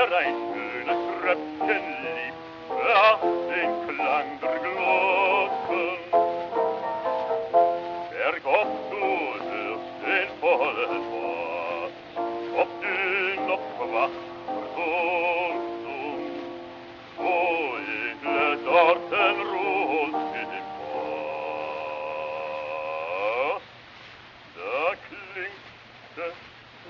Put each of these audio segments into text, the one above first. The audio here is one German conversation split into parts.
ein schönes Tröpfchen lieb, ach, den Klang der Glocken. Der Gott, du hörst den vollen Bass, ob du noch wach versuchst, wo edle Dorten ruht im Pass. Da klingt es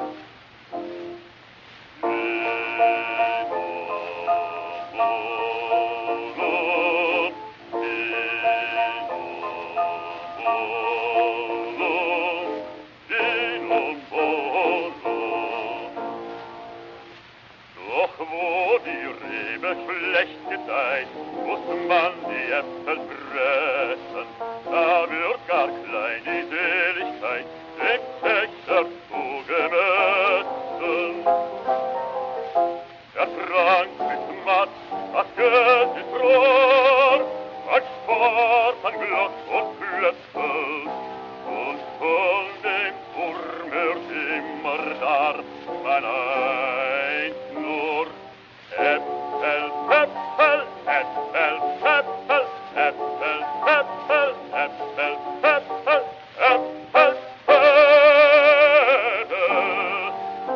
wo die Rebe schlecht gedeiht, muss man die Äpfel pressen. Da wird gar klein die Seligkeit dem Pächter zugemessen. Der Trank ist matt, das Geld ist rar, man spart an Glock und Klöpfel, und von dem Turm hört immer dar man eins nur: Äpfel, Äpfel, Äpfel, Äpfel, Äpfel, Äpfel, Äpfel, Äpfel, Äpfel, Äpfel.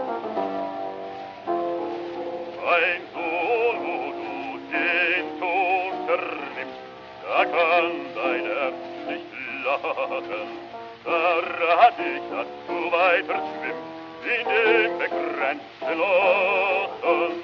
Ein Sohn, wo du den Ton vernimmst, da kann dein Herz nicht lachen. Da rat ich, dass du weiter schwimmst in dem begrenzten Lochen.